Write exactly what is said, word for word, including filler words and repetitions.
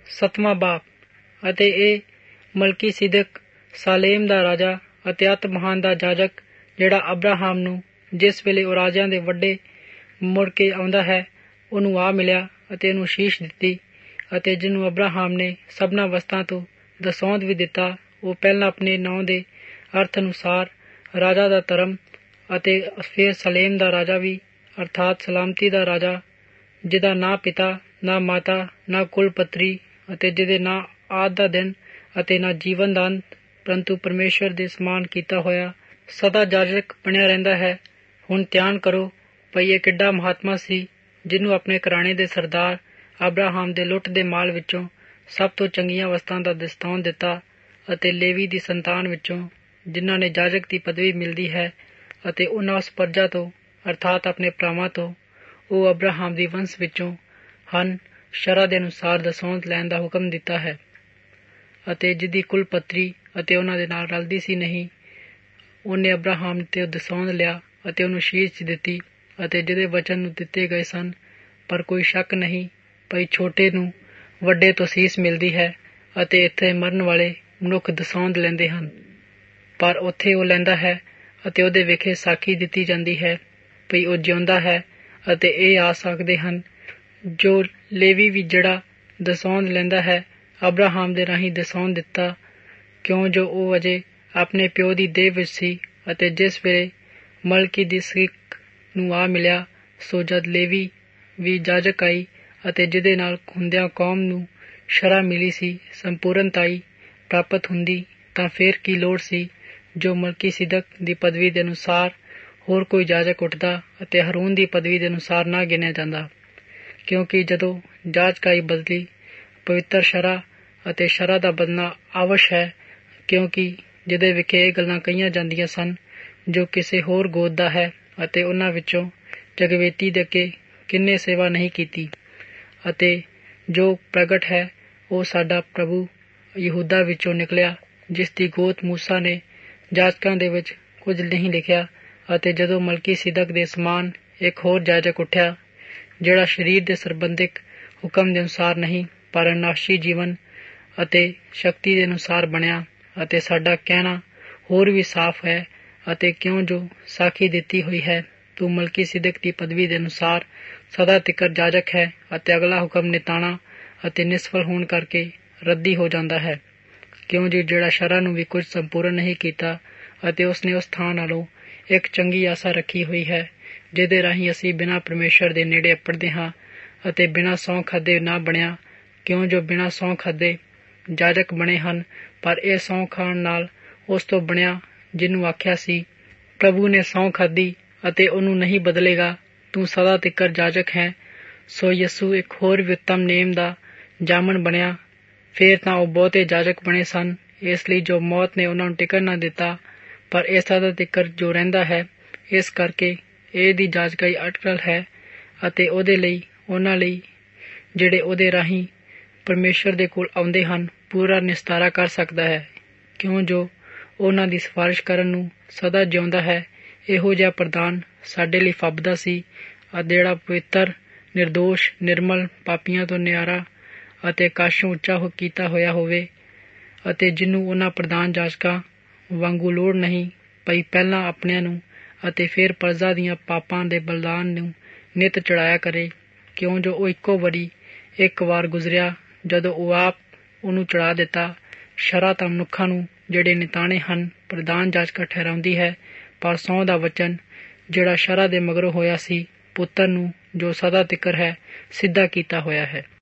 ਸੱਤਵਾਂ ਬਾਪ। ਅਤੇ ਇਹ ਮਲਕੀਸਿਦਕ ਸਾਲੇਮ ਦਾ ਰਾਜਾ ਅਤੇ ਅਤ ਮਹਾਨ ਦਾ ਜਾਜਕ, ਜਿਹੜਾ ਅਬਰਾਹਾਮ ਨੂੰ ਜਿਸ ਵੇਲੇ ਉਹ ਰਾਜਿਆਂ ਦੇ ਵੱਡੇ ਮੁੜ ਕੇ ਆਉਂਦਾ ਹੈ ਉਹਨੂੰ ਆ ਮਿਲਿਆ ਅਤੇ ਉਹਨੂੰ ਸ਼ੀਸ਼ ਦਿੱਤੀ, ਅਤੇ ਜਿਹਨੂੰ ਅਬਰਾਹਾਮ ਨੇ ਸਭਨਾਂ ਵਸਤਾਂ ਤੋਂ ਦਸੌਂਦ ਵੀ ਦਿੱਤਾ। ਉਹ ਪਹਿਲਾਂ ਆਪਣੇ ਨਾਂ ਦੇ ਅਰਥ ਅਨੁਸਾਰ ਰਾਜਾ ਦਾ ਧਰਮ, ਅਤੇ ਫਿਰ ਸਲੇਮ ਦਾ ਰਾਜਾ ਵੀ, ਅਰਥਾਤ ਸਲਾਮਤੀ ਦਾ ਰਾਜਾ, ਜਿਹਦਾ ਨਾ ਪਿਤਾ ਨਾ ਮਾਤਾ ਨਾ ਕੁਲ ਪੱਤਰੀ, ਅਤੇ ਜਿਹਦੇ ਨਾ ਆਦ ਦਾ ਦਿਨ ਅਤੇ ਨਾ ਜੀਵਨ ਦਾ ਅੰਤ, ਪਰੰਤੂ ਪਰਮੇਸ਼ਵਰ ਦੇ ਸਮਾਨ ਕੀਤਾ ਹੋਇਆ ਸਦਾ ਜਾਜਕ ਬਣਿਆ ਰਹਿੰਦਾ ਹੈ। ਹੁਣ ਧਿਆਨ ਕਰੋ ਭਈ ਇਹ ਕਿੱਡਾ ਮਹਾਤਮਾ ਸੀ, ਜਿਹਨੂੰ ਆਪਣੇ ਘਰਾਣੇ ਦੇ ਸਰਦਾਰ ਅਬਰਾਹਾਮ ਦੇ ਲੁੱਟ ਦੇ ਮਾਲ ਵਿੱਚੋਂ ਸਭ ਤੋਂ ਚੰਗੀਆਂ ਵਸਤਾਂ ਦਾ ਦਸਤੌਂਦ ਦਿੱਤਾ, ਅਤੇ ਲੇਵੀ ਦੀ ਸੰਤਾਨ ਵਿੱਚੋਂ ਜਿਨ੍ਹਾਂ ਨੇ ਜਾਜਕ ਦੀ ਪਦਵੀ ਮਿਲਦੀ ਹੈ, ਅਤੇ ਉਹਨਾਂ ਉਸ ਪਰਜਾ ਤੋਂ ਅਰਥਾਤ ਆਪਣੇ ਭਰਾਵਾਂ ਤੋਂ, ਉਹ ਅਬਰਾਹਾਮ ਦੀ ਵੰਸ਼ ਵਿੱਚੋਂ ਹਨ, ਸ਼ਰ੍ਹਾ ਦੇ ਅਨੁਸਾਰ ਦਸੌਂਦ ਲੈਣ ਦਾ ਹੁਕਮ ਦਿੱਤਾ ਹੈ। ਅਤੇ ਜਿਹਦੀ ਕੁਲ ਪੱਤਰੀ ਅਤੇ ਉਹਨਾਂ ਦੇ ਨਾਲ ਰਲਦੀ ਸੀ ਨਹੀਂ, ਉਹਨੇ ਅਬਰਾਹਾਮ ਤੇ ਦਸੌਂਦ ਲਿਆ ਅਤੇ ਉਹਨੂੰ ਸ਼ੀਸ਼ ਦਿੱਤੀ, ਅਤੇ ਜਿਹਦੇ ਵਚਨ ਨੂੰ ਦਿੱਤੇ ਗਏ ਸਨ। ਪਰ ਕੋਈ ਸ਼ੱਕ ਨਹੀਂ ਭਈ ਛੋਟੇ ਨੂੰ ਵੱਡੇ ਤੋਂ ਸੀਸ ਮਿਲਦੀ ਹੈ, ਅਤੇ ਇੱਥੇ ਮਰਨ ਵਾਲੇ ਮਨੁੱਖ ਦਸੌਂਦ ਲੈਂਦੇ ਹਨ, ਪਰ ਉੱਥੇ ਉਹ ਲੈਂਦਾ ਹੈ ਅਤੇ ਉਹਦੇ ਵਿਖੇ ਸਾਖੀ ਦਿੱਤੀ ਜਾਂਦੀ ਹੈ ਭਈ ਉਹ ਜਿਉਂਦਾ ਹੈ। ਅਤੇ ਇਹ ਆ ਸਕਦੇ ਹਨ ਜੋ ਲੇਵੀ ਵੀ ਜਿਹੜਾ ਦਸੌਂਦ ਲੈਂਦਾ ਹੈ, ਅਬਰਾਹਾਮ ਦੇ ਰਾਹੀਂ ਦਸੌਂਦ ਦਿੱਤਾ, ਕਿਉਂ ਜੋ ਉਹ ਅਜੇ ਆਪਣੇ ਪਿਓ ਦੀ ਦੇਹ ਵਿੱਚ ਸੀ। ਅਤੇ ਜਿਸ ਵੇਲੇ ਮਲਕੀਸਿਦਕ ਨੂੰ ਆ ਮਿਲਿਆ, ਸੋ ਜਦ ਲੇਵੀ ਵੀ ਜਾਜਕ ਆਈ, ਅਤੇ ਜਿਹਦੇ ਨਾਲ ਹੁੰਦਿਆਂ ਕੌਮ ਨੂੰ ਸ਼ਰ੍ਹਾ ਮਿਲੀ ਸੀ, ਸੰਪੂਰਨਤਾਈ ਪ੍ਰਾਪਤ ਹੁੰਦੀ, ਤਾਂ ਫਿਰ ਕੀ ਲੋੜ ਸੀ ਜੋ ਮਲਕੀਸਿਦਕ ਦੀ ਪਦਵੀ ਦੇ ਅਨੁਸਾਰ ਹੋਰ ਕੋਈ ਜਾਜਕ ਉੱਠਦਾ ਅਤੇ ਹਾਰੂਨ ਦੀ ਪਦਵੀ ਦੇ ਅਨੁਸਾਰ ਨਾ ਗਿਣਿਆ ਜਾਂਦਾ। ਕਿਉਂਕਿ ਜਦੋਂ ਜਾਜਕਾਈ ਬਦਲੀ, ਪਵਿੱਤਰ ਸ਼ਰ੍ਹਾ ਅਤੇ ਸ਼ਰ੍ਹਾ ਦਾ ਬਦਲਣਾ ਆਵਸ਼ ਹੈ, ਕਿਉਂਕਿ ਜਿਹਦੇ ਵਿਖੇ ਇਹ ਗੱਲਾਂ ਕਹੀਆਂ ਜਾਂਦੀਆਂ ਸਨ ਜੋ ਕਿਸੇ ਹੋਰ ਗੋਤ ਦਾ ਹੈ, ਅਤੇ ਉਹਨਾਂ ਵਿੱਚੋਂ ਜਗਵੇਤੀ ਦੇ ਅੱਗੇ ਕਿੰਨੇ ਸੇਵਾ ਨਹੀਂ ਕੀਤੀ, ਅਤੇ ਜੋ ਪ੍ਰਗਟ ਹੈ ਉਹ ਸਾਡਾ ਪ੍ਰਭੂ ਯਹੂਦਾ ਵਿੱਚੋਂ ਨਿਕਲਿਆ, ਜਿਸ ਦੀ ਗੋਤ ਮੂਸਾ ਨੇ ਜਾਜਕਾਂ ਦੇ ਵਿੱਚ ਕੁਝ ਨਹੀਂ ਲਿਖਿਆ। ਅਤੇ ਜਦੋਂ ਮਲਕੀਸਿਦਕ ਦੇ ਸਮਾਨ ਇੱਕ ਹੋਰ ਜਾਜਕ ਉੱਠਿਆ, ਜਿਹੜਾ ਸਰੀਰ ਦੇ ਸੰਬੰਧਿਕ ਹੁਕਮ ਦੇ ਅਨੁਸਾਰ ਨਹੀਂ, ਪਰ ਅਨਾਸ਼ੀ ਜੀਵਨ ਅਤੇ ਸ਼ਕਤੀ ਦੇ ਅਨੁਸਾਰ ਬਣਿਆ, ਅਤੇ ਸਾਡਾ ਕਹਿਣਾ ਹੋਰ ਵੀ ਸਾਫ਼ ਹੈ। ਅਤੇ ਕਿਉਂ ਜੋ ਸਾਖੀ ਦਿੱਤੀ ਹੋਈ ਹੈ, ਤੂੰ ਮਲਕੀਸਿਦਕ ਦੀ ਪਦਵੀ ਦੇ ਅਨੁਸਾਰ ਸਦਾ ਤਿਕਰ ਜਾਜਕ ਹੈ, ਅਤੇ ਅਗਲਾ ਹੁਕਮ ਨਿਤਾਣਾ ਅਤੇ ਨਿਸਫਲ ਹੋਣ ਕਰਕੇ ਰੱਦੀ ਹੋ ਜਾਂਦਾ ਹੈ। ਕਿਉਂ ਜੀ ਜਿਹੜਾ ਸ਼ਰ੍ਹਾ ਨੂੰ ਵੀ ਕੁਝ ਸੰਪੂਰਨ ਨਹੀਂ ਕੀਤਾ, ਅਤੇ ਉਸਨੇ ਉਸ ਥਾਂ ਨਾਲੋਂ ਇੱਕ ਚੰਗੀ ਆਸਾ ਰੱਖੀ ਹੋਈ ਹੈ, ਜਿਹਦੇ ਰਾਹੀਂ ਅਸੀਂ ਬਿਨਾਂ ਪਰਮੇਸ਼ਵਰ ਦੇ ਨੇੜੇ ਅੱਪੜਦੇ ਹਾਂ, ਅਤੇ ਬਿਨਾਂ ਸਹੁੰ ਖਾਧੇ ਨਾ ਬਣਿਆ। ਕਿਉਂ ਜੋ ਬਿਨਾਂ ਸਹੁੰ ਖਾਧੇ ਜਾਜਕ ਬਣੇ ਹਨ, ਪਰ ਇਹ ਸਹੁੰ ਖਾਣ ਨਾਲ ਉਸ ਤੋਂ ਬਣਿਆ ਜਿਹਨੂੰ ਆਖਿਆ ਸੀ, ਪ੍ਰਭੂ ਨੇ ਸਹੁੰ ਖਾਧੀ ਅਤੇ ਉਹਨੂੰ ਨਹੀਂ ਬਦਲੇਗਾ, ਤੂੰ ਸਦਾ ਤਿਕਰ ਜਾਜਕ ਹੈ। ਸੋ ਯਸੂ ਇੱਕ ਹੋਰ ਵੀ ਉੱਤਮ ਨੇਮ ਦਾ ਜਾਮਣ ਬਣਿਆ। ਫੇਰ ਤਾਂ ਉਹ ਬਹੁਤੇ ਜਾਜਕ ਬਣੇ ਸਨ, ਇਸ ਲਈ ਜੋ ਮੌਤ ਨੇ ਉਹਨਾਂ ਨੂੰ ਟਿਕਣ ਨਾ ਦਿੱਤਾ, ਪਰ ਇਹ ਸਦਾ ਤਿਕਰ ਜੋ ਰਹਿੰਦਾ ਹੈ, ਇਸ ਕਰਕੇ ਇਹ ਦੀ ਜਾਜਕਾਈ ਅਟਕਲ ਹੈ, ਅਤੇ ਉਹਦੇ ਲਈ ਉਹਨਾਂ ਲਈ ਜਿਹੜੇ ਉਹਦੇ ਰਾਹੀਂ ਪਰਮੇਸ਼ਵਰ ਦੇ ਕੋਲ ਆਉਂਦੇ ਹਨ ਪੂਰਾ ਨਿਸਤਾਰਾ ਕਰ ਸਕਦਾ ਹੈ। ਕਿਉਂ ਜੋ ਉਹਨਾਂ ਦੀ ਸਿਫਾਰਿਸ਼ ਕਰਨ ਨੂੰ ਸਦਾ ਜਿਉਂਦਾ ਹੈ। ਇਹੋ ਜਿਹਾ ਪ੍ਰਦਾਨ ਸਾਡੇ ਲਈ ਫੱਬਦਾ ਸੀ, ਜਿਹੜਾ ਪਵਿੱਤਰ, ਨਿਰਦੋਸ਼, ਨਿਰਮਲ, ਪਾਪੀਆਂ ਤੋਂ ਨਿਆਰਾ ਅਤੇ ਕਾਸ਼ੋਂ ਉੱਚਾ ਕੀਤਾ ਹੋਇਆ ਹੋਵੇ, ਅਤੇ ਜਿਹਨੂੰ ਉਹਨਾਂ ਪ੍ਰਧਾਨ ਜਾਜਕਾਂ ਵਾਂਗੂ ਲੋੜ ਨਹੀਂ ਪਈ ਪਹਿਲਾਂ ਆਪਣਿਆਂ ਨੂੰ ਅਤੇ ਫਿਰ ਪਰਜਾ ਦੀਆਂ ਪਾਪਾਂ ਦੇ ਬਲਿਦਾਨ ਨੂੰ ਨਿੱਤ ਚੜਾਇਆ ਕਰੇ। ਕਿਉਂ ਜੋ ਉਹ ਇੱਕੋ ਵਾਰੀ ਇੱਕ ਵਾਰ ਗੁਜ਼ਰਿਆ, ਜਦੋਂ ਉਹ ਆਪ ਉਹਨੂੰ ਚੜਾ ਦਿੱਤਾ। ਸ਼ਰ੍ਹਾ ਤਾਂ ਮਨੁੱਖਾਂ ਨੂੰ ਜਿਹੜੇ ਨਿਤਾਣੇ ਹਨ ਪ੍ਰਧਾਨ ਜਾਜਕਾਂ ਠਹਿਰਾਉਂਦੀ ਹੈ, ਪਰ ਸਹੁੰ ਦਾ ਵਚਨ ਜਿਹੜਾ ਸ਼ਰ੍ਹਾ ਦੇ ਮਗਰੋਂ ਹੋਇਆ ਸੀ, ਪੁੱਤਰ ਨੂੰ ਜੋ ਸਦਾ ਤਿਕਰ ਹੈ, ਸਿੱਧਾ ਕੀਤਾ ਹੋਇਆ ਹੈ।